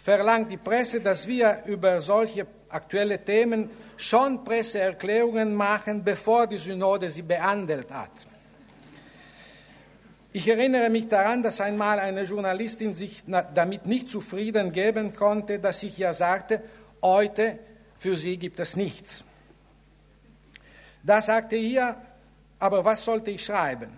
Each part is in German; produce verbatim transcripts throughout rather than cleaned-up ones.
verlangt die Presse, dass wir über solche aktuelle Themen schon Presseerklärungen machen, bevor die Synode sie behandelt hat. Ich erinnere mich daran, dass einmal eine Journalistin sich damit nicht zufrieden geben konnte, dass ich ihr sagte, heute für sie gibt es nichts. Da sagte ihr, aber was sollte ich schreiben?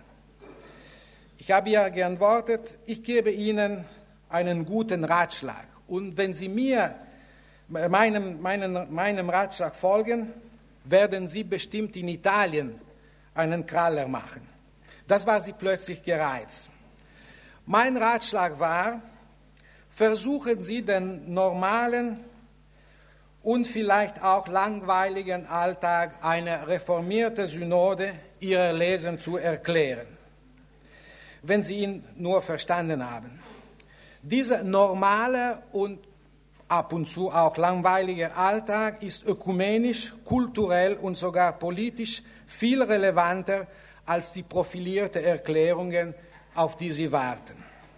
Ich habe ihr geantwortet, ich gebe Ihnen einen guten Ratschlag. Und wenn Sie mir, meinem, meinem, meinem Ratschlag folgen, werden Sie bestimmt in Italien einen Kraller machen. Das war sie plötzlich gereizt. Mein Ratschlag war, versuchen Sie den normalen und vielleicht auch langweiligen Alltag einer reformierten Synode Ihrer Lesern zu erklären, wenn Sie ihn nur verstanden haben. Dieser normale und ab und zu auch langweilige Alltag ist ökumenisch, kulturell und sogar politisch viel relevanter als die profilierten Erklärungen, auf die Sie warten.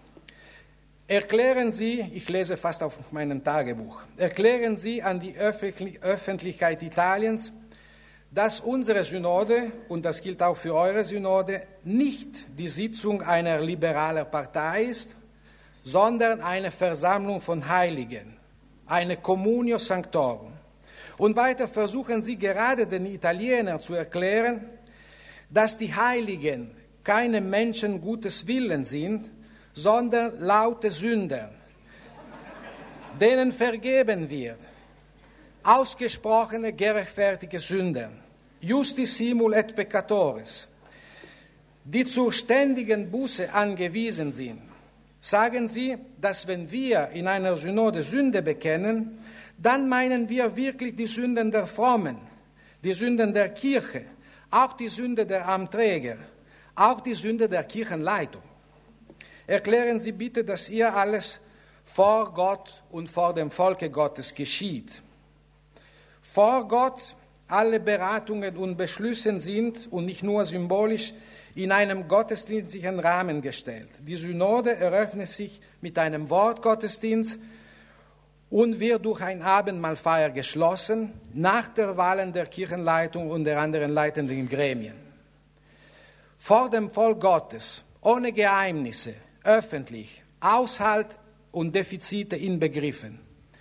Erklären Sie, ich lese fast auf meinem Tagebuch, erklären Sie an die Öffentlichkeit Italiens, dass unsere Synode, und das gilt auch für eure Synode, nicht die Sitzung einer liberalen Partei ist, sondern eine Versammlung von Heiligen, eine Communio Sanctorum. Und weiter versuchen Sie gerade den Italienern zu erklären, dass die Heiligen keine Menschen gutes Willens sind, sondern laute Sünder, denen vergeben wird, ausgesprochene gerechtfertigte Sünder, justis simul et peccatores, die zur ständigen Buße angewiesen sind. Sagen Sie, dass wenn wir in einer Synode Sünde bekennen, dann meinen wir wirklich die Sünden der Frommen, die Sünden der Kirche, auch die Sünde der Amträger, auch die Sünde der Kirchenleitung. Erklären Sie bitte, dass ihr alles vor Gott und vor dem Volke Gottes geschieht. Vor Gott alle Beratungen und Beschlüsse sind, und nicht nur symbolisch, in einem gottesdienstlichen Rahmen gestellt. Die Synode eröffnet sich mit einem Wortgottesdienst und wird durch ein Abendmahlfeier geschlossen, nach der Wahl der Kirchenleitung und der anderen leitenden Gremien. Vor dem Volk Gottes, ohne Geheimnisse, öffentlich, Aushalt und Defizite inbegriffen.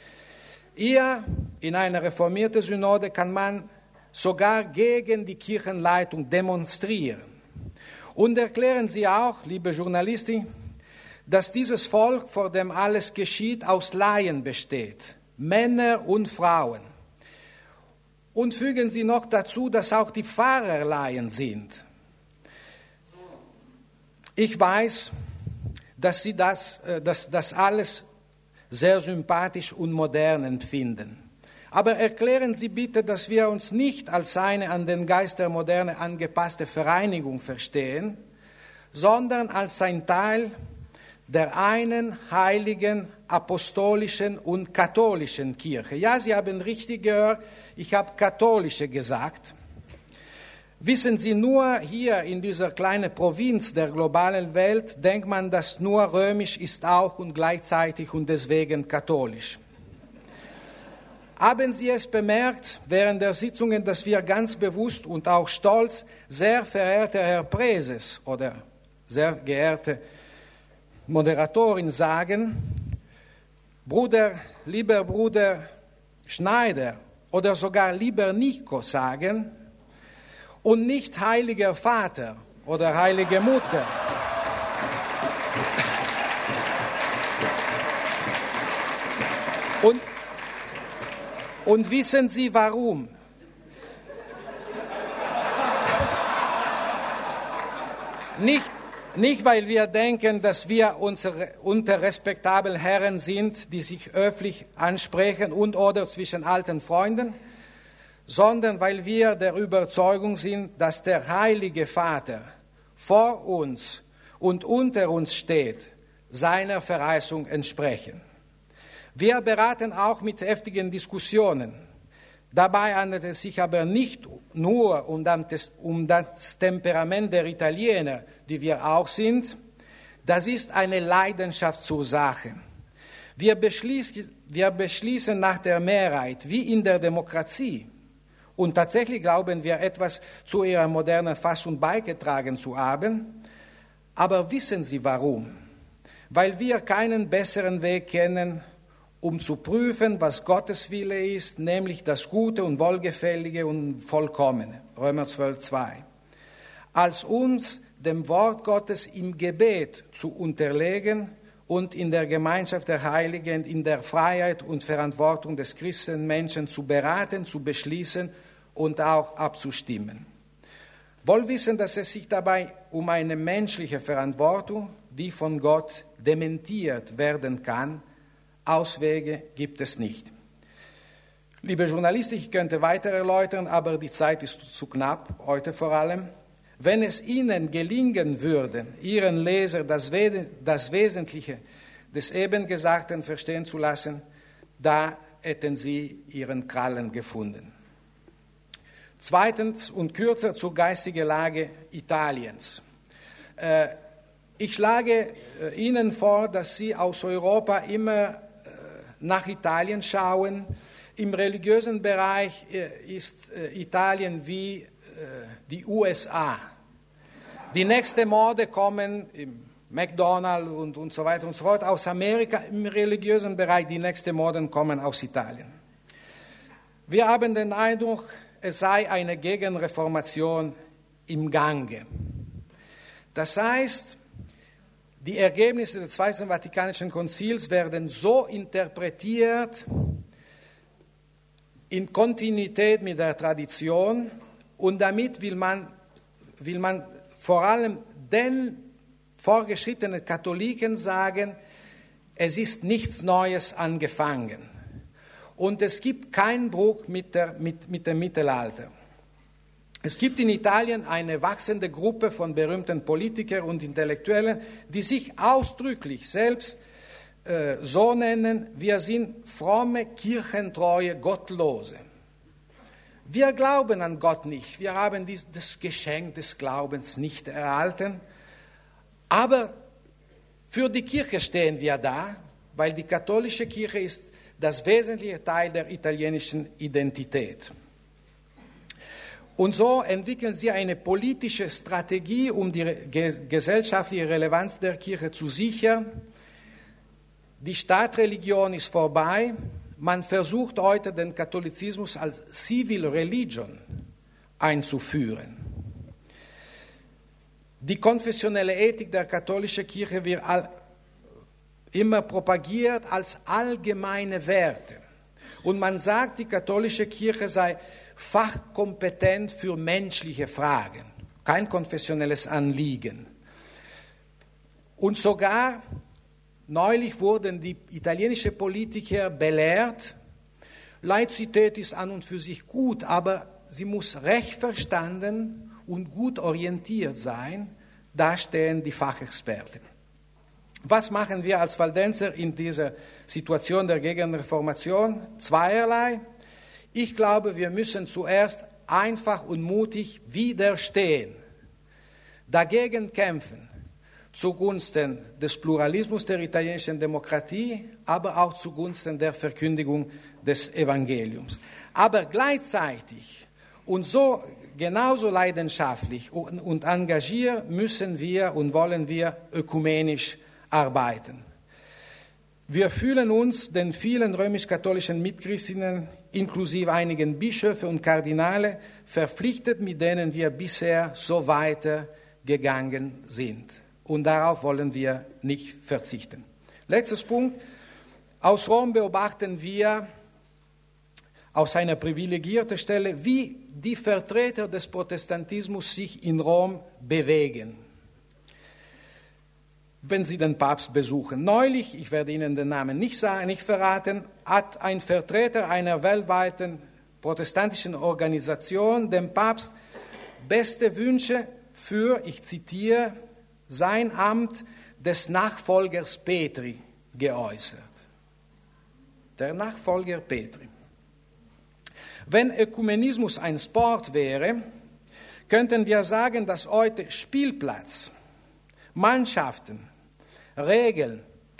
Hier in einer reformierten Synode kann man sogar gegen die Kirchenleitung demonstrieren. Und erklären Sie auch, liebe Journalistin, dass dieses Volk, vor dem alles geschieht, aus Laien besteht, Männer und Frauen. Und fügen Sie noch dazu, dass auch die Pfarrer Laien sind. Ich weiß, dass Sie das, dass das alles sehr sympathisch und modern empfinden. Aber erklären Sie bitte, dass wir uns nicht als eine an den Geist der Moderne angepasste Vereinigung verstehen, sondern als ein Teil der einen heiligen, apostolischen und katholischen Kirche. Ja, Sie haben richtig gehört, ich habe katholische gesagt. Wissen Sie, nur hier in dieser kleinen Provinz der globalen Welt denkt man, dass nur römisch ist auch und gleichzeitig und deswegen katholisch. Haben Sie es bemerkt während der Sitzungen, dass wir ganz bewusst und auch stolz, sehr verehrter Herr Präses oder sehr geehrte Moderatorin sagen, Bruder, lieber Bruder Schneider oder sogar lieber Nico sagen und nicht heiliger Vater oder heilige Mutter. Und Und wissen Sie warum? Nicht, nicht, weil wir denken, dass wir unsere, unter respektablen Herren sind, die sich öffentlich ansprechen und oder zwischen alten Freunden, sondern weil wir der Überzeugung sind, dass der Heilige Vater vor uns und unter uns steht, seiner Verheißung entsprechen. Wir beraten auch mit heftigen Diskussionen. Dabei handelt es sich aber nicht nur um das, um das Temperament der Italiener, die wir auch sind. Das ist eine Leidenschaft zur Sache. Wir beschließen, wir beschließen nach der Mehrheit, wie in der Demokratie. Und tatsächlich glauben wir, etwas zu ihrer modernen Fassung beigetragen zu haben. Aber wissen Sie warum? Weil wir keinen besseren Weg kennen, um zu prüfen, was Gottes Wille ist, nämlich das Gute und Wohlgefällige und Vollkommene. Römer zwölf, zwei. Als uns dem Wort Gottes im Gebet zu unterlegen und in der Gemeinschaft der Heiligen, in der Freiheit und Verantwortung des Christenmenschen zu beraten, zu beschließen und auch abzustimmen. Wohl wissen, dass es sich dabei um eine menschliche Verantwortung, die von Gott dementiert werden kann. Auswege gibt es nicht. Liebe Journalisten, ich könnte weiter erläutern, aber die Zeit ist zu knapp, heute vor allem. Wenn es Ihnen gelingen würde, Ihren Leser das, We- das Wesentliche des eben Gesagten verstehen zu lassen, da hätten Sie Ihren Krallen gefunden. Zweitens und kürzer zur geistigen Lage Italiens. Äh, ich schlage äh, Ihnen vor, dass Sie aus Europa immer äh, nach Italien schauen. Im religiösen Bereich äh, ist äh, Italien wie äh, die U S A. Die nächsten Morde kommen im McDonald's und, und so weiter und so fort aus Amerika. Im religiösen Bereich die nächsten Morde kommen aus Italien. Wir haben den Eindruck, es sei eine Gegenreformation im Gange. Das heißt, die Ergebnisse des Zweiten Vatikanischen Konzils werden so interpretiert in Kontinuität mit der Tradition und damit will man, will man vor allem den vorgeschrittenen Katholiken sagen, es ist nichts Neues angefangen. Und es gibt keinen Bruch mit, der, mit, mit dem Mittelalter. Es gibt in Italien eine wachsende Gruppe von berühmten Politikern und Intellektuellen, die sich ausdrücklich selbst äh, so nennen, wir sind fromme, kirchentreue Gottlose. Wir glauben an Gott nicht, wir haben dies, das Geschenk des Glaubens nicht erhalten, aber für die Kirche stehen wir da, weil die katholische Kirche ist das wesentliche Teil der italienischen Identität. Und so entwickeln sie eine politische Strategie, um die gesellschaftliche Relevanz der Kirche zu sichern. Die Staatsreligion ist vorbei. Man versucht heute, den Katholizismus als Civil Religion einzuführen. Die konfessionelle Ethik der katholischen Kirche wird immer propagiert als allgemeine Werte. Und man sagt, die katholische Kirche sei fachkompetent für menschliche Fragen, kein konfessionelles Anliegen. Und sogar neulich wurden die italienischen Politiker belehrt, Laizität ist an und für sich gut, aber sie muss recht verstanden und gut orientiert sein, da stehen die Fachexperten. Was machen wir als Valdenser in dieser Situation der Gegenreformation? Zweierlei. Ich glaube, wir müssen zuerst einfach und mutig widerstehen, dagegen kämpfen, zugunsten des Pluralismus der italienischen Demokratie, aber auch zugunsten der Verkündigung des Evangeliums. Aber gleichzeitig und so genauso leidenschaftlich und, und engagiert müssen wir und wollen wir ökumenisch arbeiten. Wir fühlen uns den vielen römisch-katholischen Mitchristinnen, inklusive einigen Bischöfe und Kardinale, verpflichtet, mit denen wir bisher so weitergegangen sind. Und darauf wollen wir nicht verzichten. Letztes Punkt. Aus Rom beobachten wir aus einer privilegierten Stelle, wie die Vertreter des Protestantismus sich in Rom bewegen, wenn sie den Papst besuchen. Neulich, ich werde Ihnen den Namen nicht sagen, nicht verraten, hat ein Vertreter einer weltweiten protestantischen Organisation dem Papst beste Wünsche für, ich zitiere, sein Amt des Nachfolgers Petri geäußert. Der Nachfolger Petri. Wenn Ökumenismus ein Sport wäre, könnten wir sagen, dass heute Spielplatz, Mannschaften, Regeln,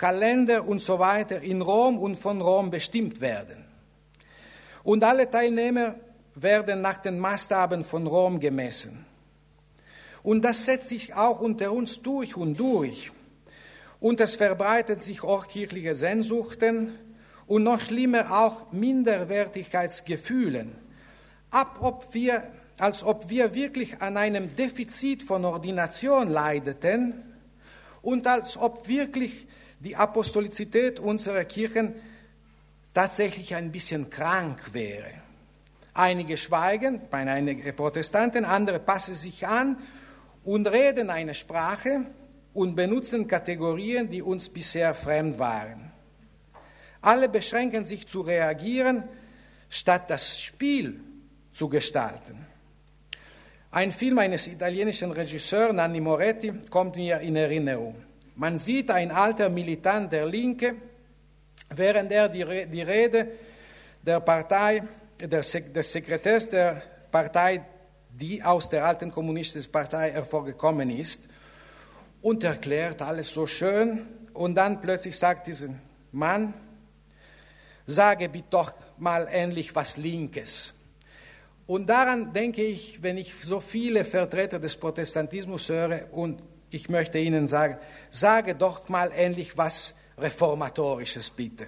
Kalender und so weiter in Rom und von Rom bestimmt werden. Und alle Teilnehmer werden nach den Maßstaben von Rom gemessen. Und das setzt sich auch unter uns durch und durch. Und es verbreiten sich auch kirchliche Sehnsuchten und noch schlimmer auch Minderwertigkeitsgefühle, ab ob wir, als ob wir wirklich an einem Defizit von Ordination leideten und als ob wirklich die Apostolizität unserer Kirchen tatsächlich ein bisschen krank wäre. Einige schweigen, einige Protestanten, andere passen sich an und reden eine Sprache und benutzen Kategorien, die uns bisher fremd waren. Alle beschränken sich zu reagieren, statt das Spiel zu gestalten. Ein Film eines italienischen Regisseurs, Nanni Moretti, kommt mir in Erinnerung. Man sieht ein alter Militant der Linke, während er die, Re- die Rede der Partei, der Sek- des Sekretärs der Partei, die aus der alten kommunistischen Partei hervorgekommen ist, und erklärt alles so schön. Und dann plötzlich sagt dieser Mann, sage bitte doch mal endlich was Linkes. Und daran denke ich, wenn ich so viele Vertreter des Protestantismus höre, und ich möchte Ihnen sagen, sage doch mal endlich was Reformatorisches, bitte.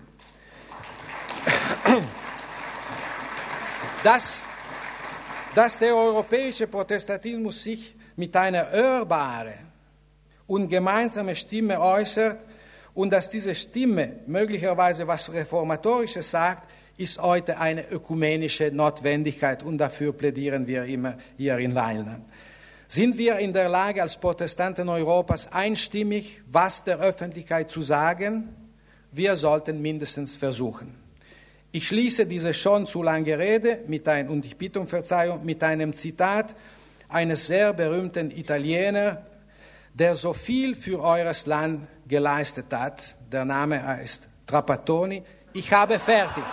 Dass, dass der europäische Protestantismus sich mit einer hörbaren und gemeinsamen Stimme äußert und dass diese Stimme möglicherweise was Reformatorisches sagt, ist heute eine ökumenische Notwendigkeit und dafür plädieren wir immer hier in Rheinland. Sind wir in der Lage, als Protestanten Europas einstimmig was der Öffentlichkeit zu sagen? Wir sollten mindestens versuchen. Ich schließe diese schon zu lange Rede mit ein, und ich bitte um Verzeihung mit einem Zitat eines sehr berühmten Italieners, der so viel für eures Land geleistet hat. Der Name heißt Trapattoni. Ich habe fertig.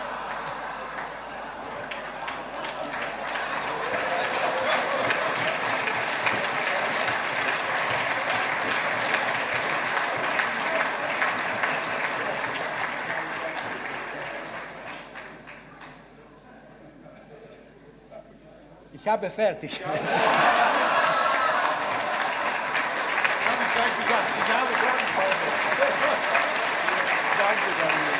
Ich habe fertig. Ich habe fertig. Danke, danke.